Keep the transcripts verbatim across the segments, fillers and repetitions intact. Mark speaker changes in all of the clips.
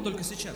Speaker 1: только сейчас.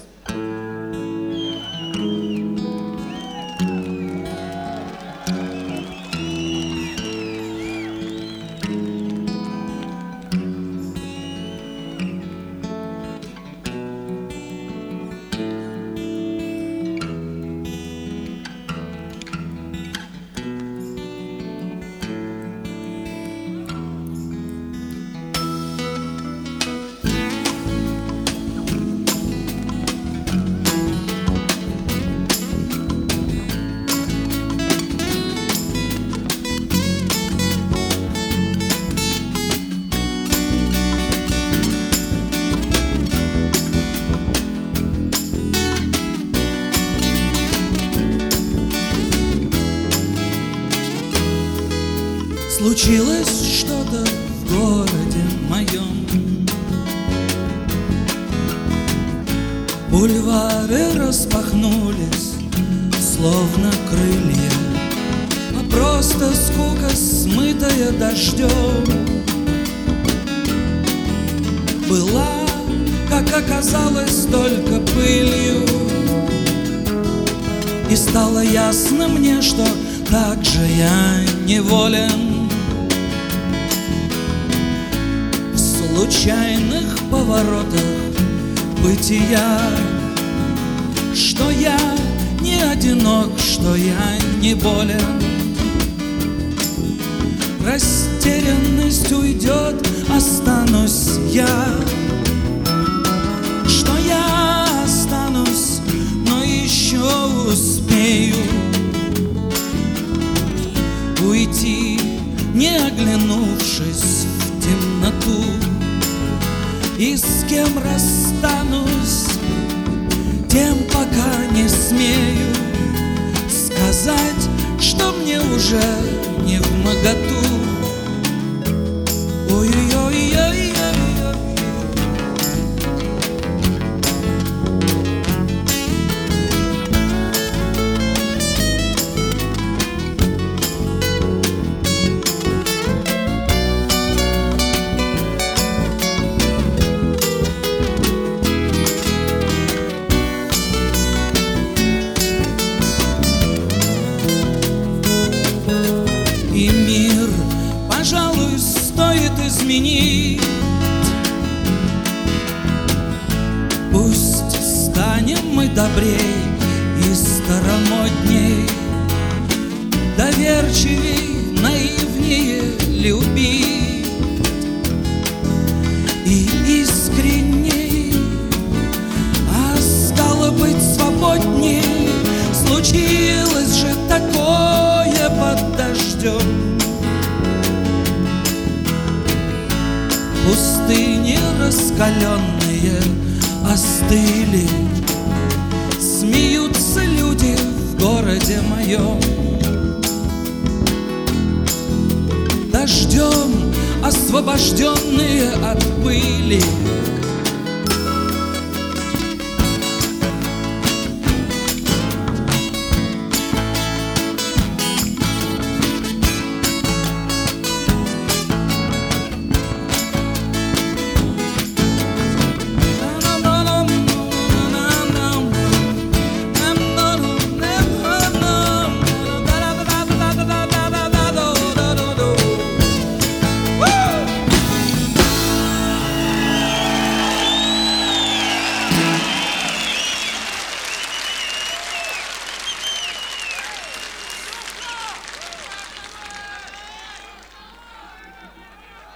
Speaker 2: Случилось что-то в городе моем. Бульвары распахнулись, словно крылья, а просто скука, смытая дождем, была, как оказалось, только пылью. И стало ясно мне, что так же я неволен в случайных поворотах бытия, что я не одинок, что я не болен. Растерянность уйдет, останусь я, что я останусь, но еще успею уйти, не оглянувшись в темноту. И с кем расстанусь, тем пока не смею сказать, что мне уже не вмоготу. Ой-ой-ой-ой-ой. И мир, пожалуй, стоит изменить. Пусть станем мы добрей и старомодней, доверчивей, наивнее любить и искренней, а стало быть свободней. Случилось же такое под дождем. Пустыни раскаленные остыли, смеются люди в городе моем. Дождем освобожденные от пыли